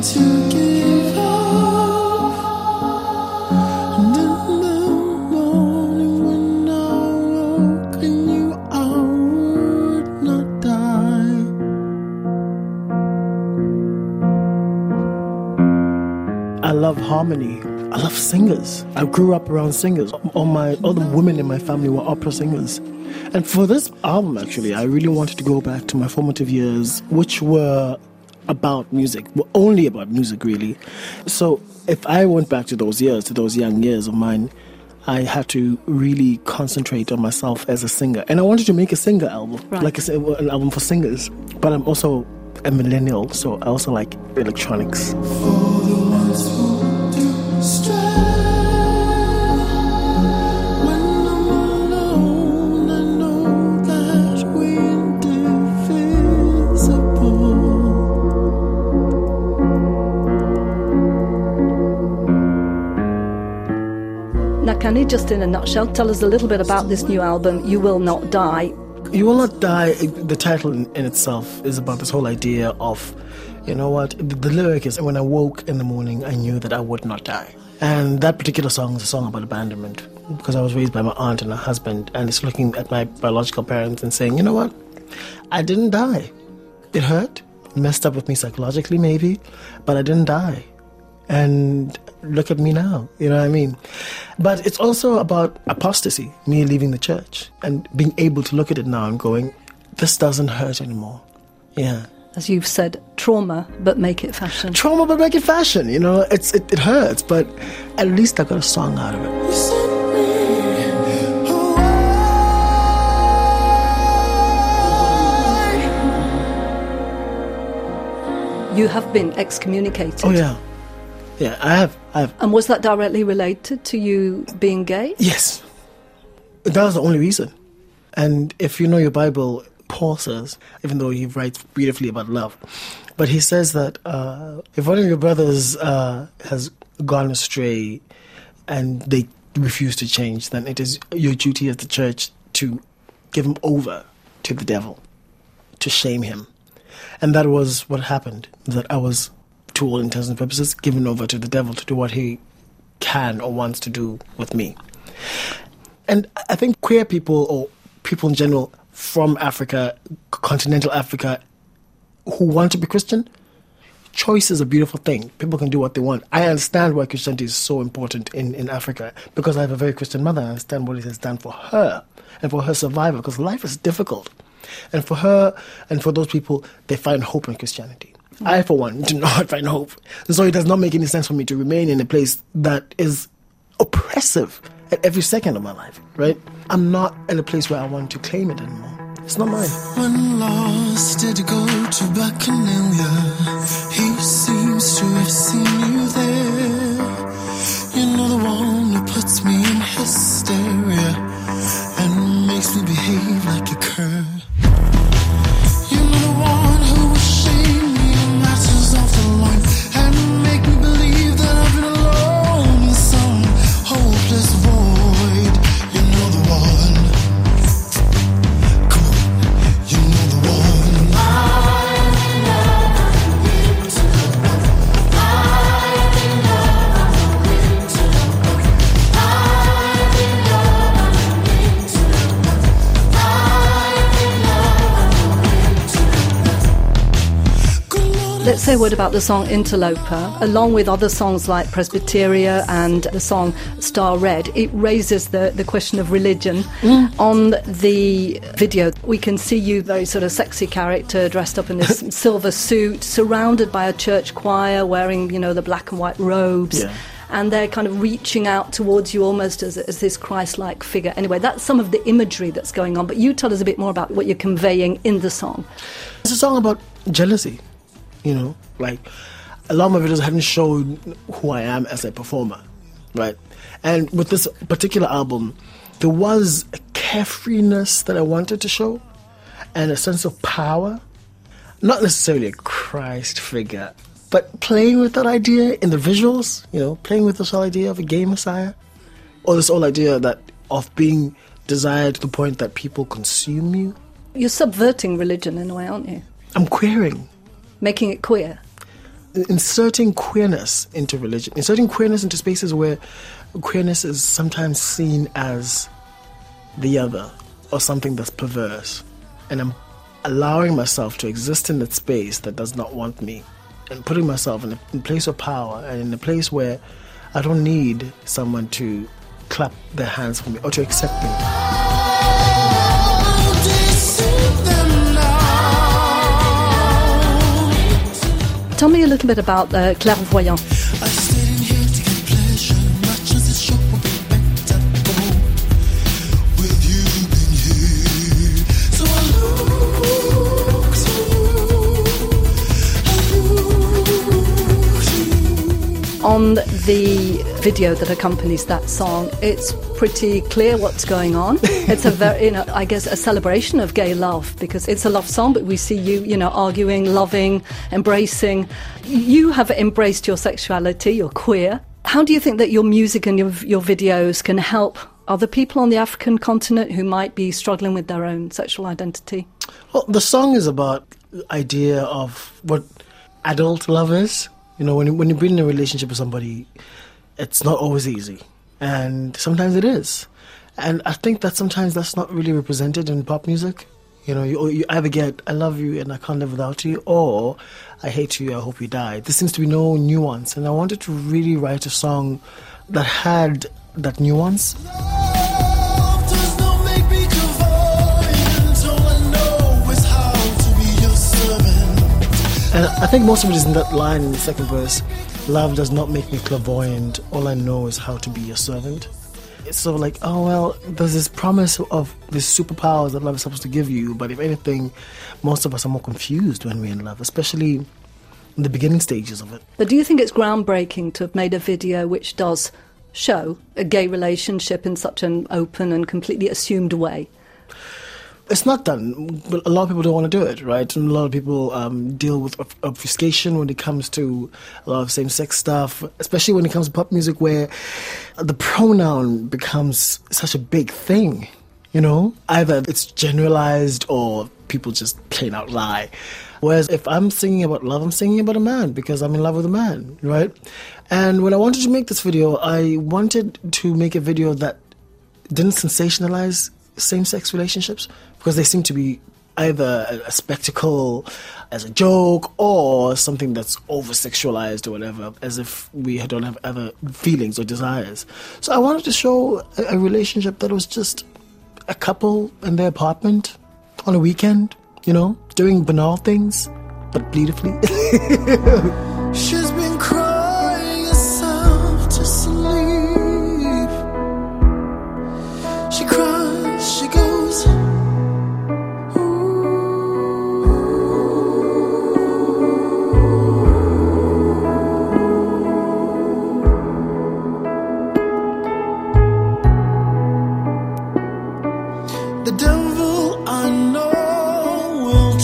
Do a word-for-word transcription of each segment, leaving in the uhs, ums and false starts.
to give up. And in the morning when I woke, I knew I would not die. I love harmony. I love singers. I grew up around singers. All my all the women in my family were opera singers. And for this album, actually, I really wanted to go back to my formative years, which were about music, were only about music, really. So if I went back to those years, to those young years of mine, I had to really concentrate on myself as a singer. And I wanted to make a singer album, right. like a, an album for singers. But I'm also a millennial, so I also like electronics. For the ones who do stray. Can you just in a nutshell tell us a little bit about this new album, You Will Not Die? You Will Not Die, the title in, in itself is about this whole idea of, you know what, the, the lyric is, when I woke in the morning, I knew that I would not die. And that particular song is a song about abandonment, because I was raised by my aunt and her husband, and it's looking at my biological parents and saying, you know what, I didn't die. It hurt, it messed up with me psychologically maybe, but I didn't die. And look at me now, you know what I mean? But it's also about apostasy, me leaving the church, and being able to look at it now and going, this doesn't hurt anymore. Yeah. As you've said, trauma, but make it fashion. Trauma, but make it fashion, you know? It's It, it hurts, but at least I got a song out of it. You sent me away. You have been excommunicated. Oh, yeah. Yeah, I have, I have. And was that directly related to you being gay? Yes. That was the only reason. And if you know your Bible, Paul says, even though he writes beautifully about love, but he says that uh, if one of your brothers uh, has gone astray and they refuse to change, then it is your duty as the church to give him over to the devil, to shame him. And that was what happened, that I was, to all intents and purposes, given over to the devil to do what he can or wants to do with me. And I think queer people, or people in general from Africa, continental Africa, who want to be Christian, choice is a beautiful thing. People can do what they want. I understand why Christianity is so important in, in Africa, because I have a very Christian mother. I understand what it has done for her and for her survival, because life is difficult. And for her and for those people, they find hope in Christianity. I, for one, do not find hope. So it does not make any sense for me to remain in a place that is oppressive at every second of my life, right? I'm not in a place where I want to claim it anymore. It's not mine. When lost, did you go to Bacchanalia? He seems to have seen you there. You know, the one who puts me in hysteria and makes me behave like a cur. You know, the one who will shame me in matters of the line and make me believe that I've been alone in some hopeless void. You know the one. Come on, you know the one. I'm in love, I'm willing to love. I'm in love, I'm willing to love. I'm in love, I'm willing to love. I'm in love, I'm willing to love. Good Lord, Let's say a word about the song Interloper. Along with other songs like Presbyteria and the song Star Red, it raises the, the question of religion. Mm. On the video, we can see you, very sort of sexy character, dressed up in this silver suit, surrounded by a church choir, wearing, you know, the black and white robes. Yeah. And they're kind of reaching out towards you almost as, as this Christ-like figure. Anyway, that's some of the imagery that's going on. But you tell us a bit more about what you're conveying in the song. It's a song about jealousy, you know, like a lot of my videos haven't shown who I am as a performer, right? And with this particular album, there was a carefreeness that I wanted to show and a sense of power, not necessarily a Christ figure, but playing with that idea in the visuals, you know, playing with this whole idea of a gay Messiah, or this whole idea that of being desired to the point that people consume you. You're subverting religion in a way, aren't you? I'm queering. Making it queer. inserting queerness into religion, inserting queerness into spaces where queerness is sometimes seen as the other or something that's perverse. And I'm allowing myself to exist in that space that does not want me, and putting myself in a, in a place of power and in a place where I don't need someone to clap their hands for me or to accept me. Tell me a little bit about uh, Clairvoyant. I stayed in here to get pleasure, much as it should be better. With you being here, so I look to you, I look to you. On the video that accompanies that song, it's pretty clear what's going on. It's a very, you know, I guess a celebration of gay love, because it's a love song, but we see you, you know, arguing, loving, embracing. You have embraced your sexuality, you're queer. How do you think that your music and your, your videos can help other people on the African continent who might be struggling with their own sexual identity? Well, the song is about the idea of what adult love is. You know, when, you, when you've been in a relationship with somebody, it's not always easy. And sometimes it is. And I think that sometimes that's not really represented in pop music. You know, you, you either get, I love you and I can't live without you, or I hate you, I hope you die. There seems to be no nuance. And I wanted to really write a song that had that nuance. Love does not make me clairvoyant. All I know is how to be your servant. And I think most of it is in that line in the second verse. Love does not make me clairvoyant. All I know is how to be your servant. It's sort of like, oh, well, there's this promise of these superpowers that love is supposed to give you. But if anything, most of us are more confused when we're in love, especially in the beginning stages of it. But do you think it's groundbreaking to have made a video which does show a gay relationship in such an open and completely assumed way? It's not done, but a lot of people don't want to do it, right? And a lot of people um, deal with ob- obfuscation when it comes to a lot of same-sex stuff, especially when it comes to pop music, where the pronoun becomes such a big thing, you know? Either it's generalized or people just plain out lie. Whereas if I'm singing about love, I'm singing about a man because I'm in love with a man, right? And when I wanted to make this video, I wanted to make a video that didn't sensationalize same-sex relationships, because they seem to be either a, a spectacle as a joke or something that's over-sexualized or whatever, as if we don't have other feelings or desires. So I wanted to show a, a relationship that was just a couple in their apartment on a weekend, you know, doing banal things, but beautifully. She's been crying herself to sleep. She cries, she goes, the devil I know will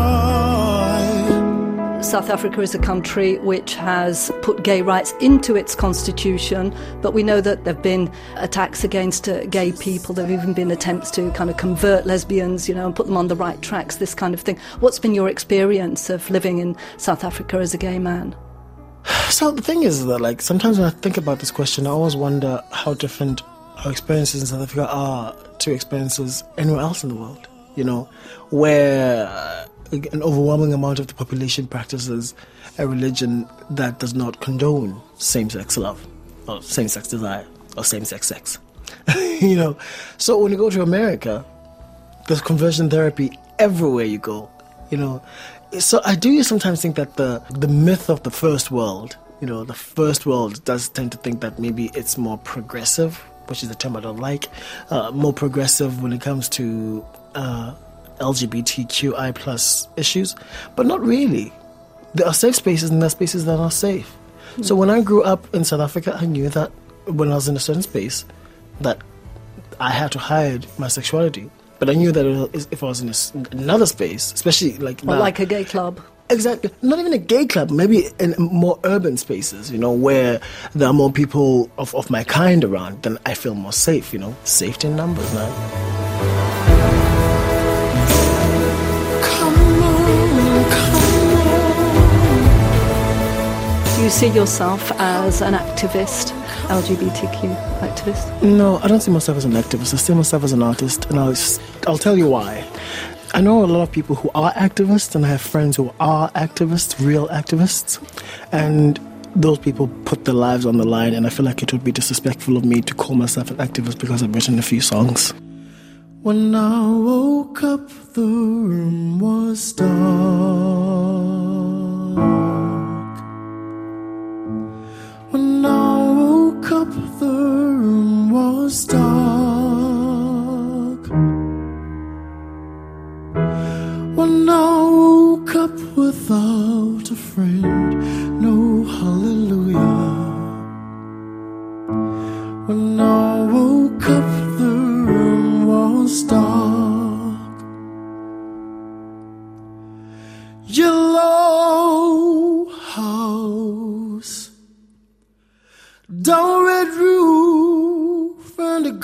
try. South Africa is a country which has put gay rights into its constitution, but we know that there have been attacks against uh, gay people. There have even been attempts to kind of convert lesbians, you know, and put them on the right tracks, this kind of thing. What's been your experience of living in South Africa as a gay man? So the thing is that, like, sometimes when I think about this question, I always wonder how different our experiences in South Africa are to experiences anywhere else in the world, you know, where uh, an overwhelming amount of the population practices a religion that does not condone same-sex love or same-sex desire or same-sex sex. You know, so when you go to America, there's conversion therapy everywhere you go, you know. So I do sometimes think that the the myth of the first world, you know, the first world does tend to think that maybe it's more progressive, which is a term I don't like, uh, more progressive when it comes to uh, L G B T Q I plus issues, but not really. There are safe spaces and there are spaces that are not safe. Mm. So when I grew up in South Africa, I knew that when I was in a certain space, that I had to hide my sexuality. But I knew that if I was in a, another space, especially like Well, now, like a gay club. exactly, not even a gay club, maybe in more urban spaces, you know, where there are more people of, of my kind around, then I feel more safe, you know, safety in numbers, man. Come on, come on. you see yourself as an activist, L G B T Q activist? No, I don't see myself as an activist. I see myself as an artist, and I'll, I'll tell you why. I know a lot of people who are activists, and I have friends who are activists, real activists, and those people put their lives on the line, and I feel like it would be disrespectful of me to call myself an activist because I've written a few songs. When I woke up, the room was dark. When I woke up, the room was dark. When I woke up without a friend, no hallelujah. When I woke up, the room was dark. Yellow house, dull red roof, and a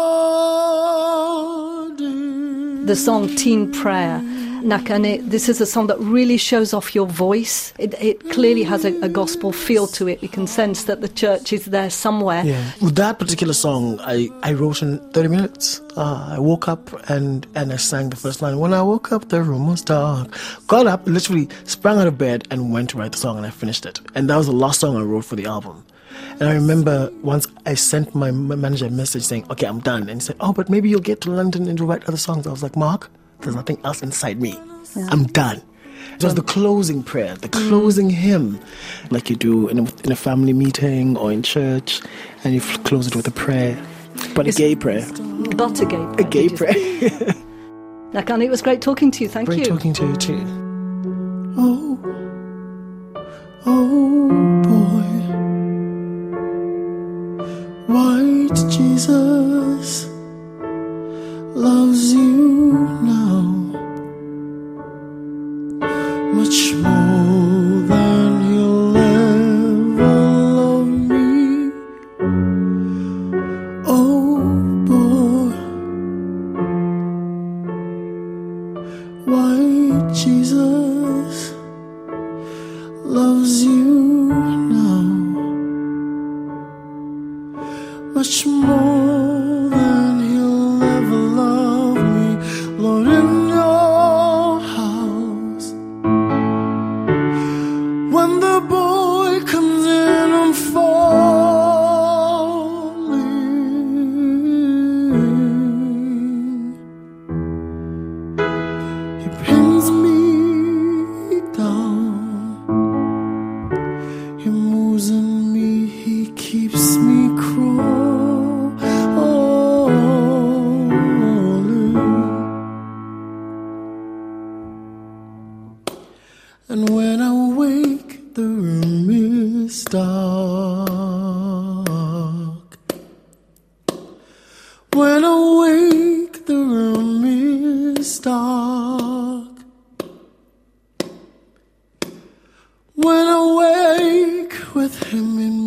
garden. The song Teen Prayer, Nakane, this is a song that really shows off your voice. It, it clearly has a, a gospel feel to it. You can sense that the church is there somewhere. Yeah. With that particular song, I, I wrote in thirty minutes. Uh, I woke up and, and I sang the first line. When I woke up, the room was dark. Got up, literally sprang out of bed and went to write the song, and I finished it. And that was the last song I wrote for the album. And I remember once I sent my manager a message saying, okay, I'm done. And he said, oh, but maybe you'll get to London and you'll write other songs. I was like, Mark, there's nothing else inside me. Yeah. I'm done. It was the closing prayer, the closing mm. hymn, like you do in a, in a family meeting or in church, and you close it with a prayer, but it's, a gay prayer. But a gay prayer. A gay prayer. Nakane, it was great talking to you. Thank great you. Great talking to you too. Oh, oh boy, white Jesus loves you now. Much more than he'll ever love me. Oh boy, white Jesus loves you now. Much more than he'll ever love me. Lord, in your house, when the boy comes in, I'm falling. He pins me down. He moves in me, he keeps me crawling. And when I wake, the room is dark. When I wake, the room is dark. When I wake with him in